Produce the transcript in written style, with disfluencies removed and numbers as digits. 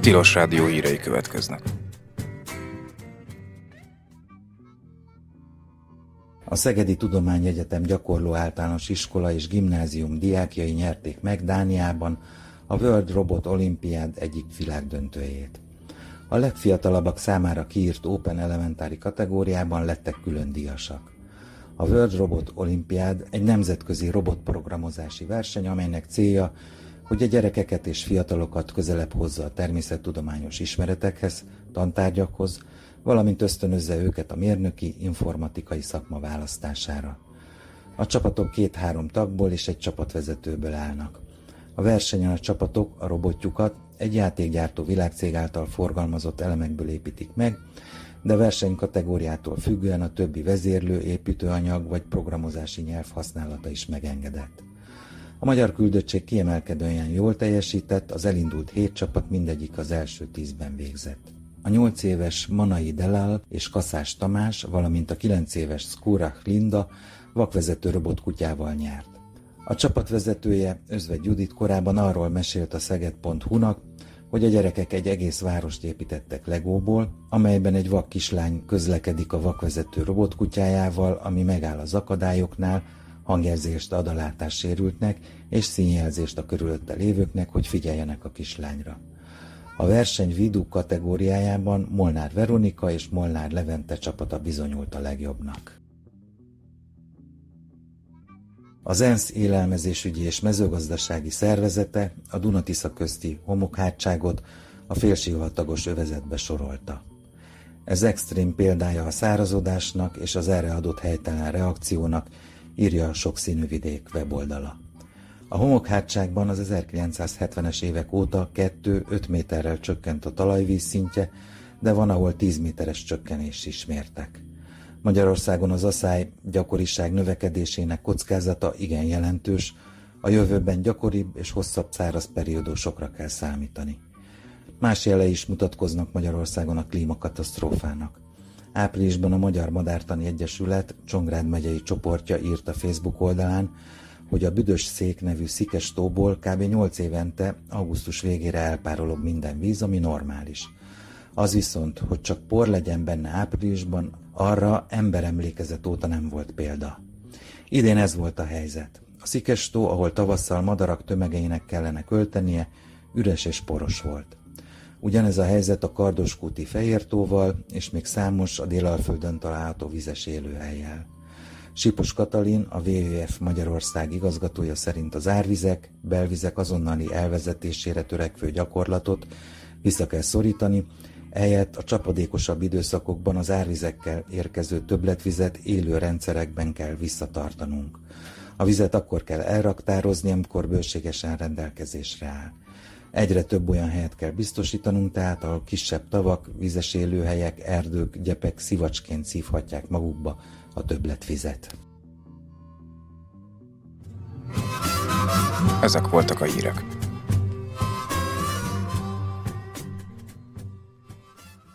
Tilos Rádió hírei következnek. A Szegedi Tudományegyetem Gyakorló Általános Iskola és Gimnázium diákjai nyerték meg Dániában a World Robot Olympiad egyik világdöntőjét. A legfiatalabbak számára kiírt Open Elementary kategóriában lettek külön díjasak. A World Robot Olympiad egy nemzetközi robotprogramozási verseny, amelynek célja, hogy a gyerekeket és fiatalokat közelebb hozza a természettudományos ismeretekhez, tantárgyakhoz, valamint ösztönözze őket a mérnöki, informatikai szakma választására. A csapatok 2-3 tagból és egy csapatvezetőből állnak. A versenyen a csapatok a robotjukat egy játékgyártó világcég által forgalmazott elemekből építik meg, de a verseny kategóriától függően a többi vezérlő, építőanyag vagy programozási nyelv használata is megengedett. A magyar küldöttség kiemelkedően jól teljesített, az elindult 7 csapat mindegyik az első 10-ben végzett. A 8 éves Manai Delal és Kaszás Tamás, valamint a 9 éves Szkúrach Linda vakvezető robotkutyával nyert. A csapatvezetője, Özvegy Judit korábban arról mesélt a Szeged.hu-nak, hogy a gyerekek egy egész várost építettek legóból, amelyben egy vak kislány közlekedik a vakvezető robotkutyájával, ami megáll az akadályoknál, hangjelzést ad a látássérültnek és színjelzést a körülötte lévőknek, hogy figyeljenek a kislányra. A verseny vidú kategóriájában Molnár Veronika és Molnár Levente csapata bizonyult a legjobbnak. Az ENSZ élelmezésügyi és mezőgazdasági szervezete a Duna-Tisza közti homokhátságot a félsivatagos övezetbe sorolta. Ez extrém példája a szárazodásnak és az erre adott helytelen reakciónak, írja a Sokszínű Vidék weboldala. A homokhátságban az 1970-es évek óta 2-5 méterrel csökkent a talajvíz szintje, de van, ahol 10 méteres csökkenést is mértek. Magyarországon az aszály gyakoriság növekedésének kockázata igen jelentős, a jövőben gyakoribb és hosszabb száraz periódusokra kell számítani. Más jelei is mutatkoznak Magyarországon a klímakatasztrófának. Áprilisban a Magyar Madártani Egyesület Csongrád megyei csoportja írt a Facebook oldalán, hogy a Büdös Szék nevű szikes tóból kb. 8 évente augusztus végére elpárolog minden víz, ami normális. Az viszont, hogy csak por legyen benne áprilisban, arra emberemlékezet óta nem volt példa. Idén ez volt a helyzet. A szikes tó, ahol tavasszal madarak tömegeinek kellene költenie, üres és poros volt. Ugyanez a helyzet a Kardoskúti Fehértóval, és még számos a Délalföldön található vizes élőhellyel. Sipos Katalin, a WWF Magyarország igazgatója szerint az árvizek, belvizek azonnali elvezetésére törekvő gyakorlatot vissza kell szorítani, ehelyett a csapadékosabb időszakokban az árvizekkel érkező többletvizet élő rendszerekben kell visszatartanunk. A vizet akkor kell elraktározni, amikor bőségesen rendelkezésre áll. Egyre több olyan helyet kell biztosítanunk, tehát ahol kisebb tavak, vizes élőhelyek, erdők, gyepek szivacsként szívhatják magukba a többletvizet. Ezek voltak a hírek.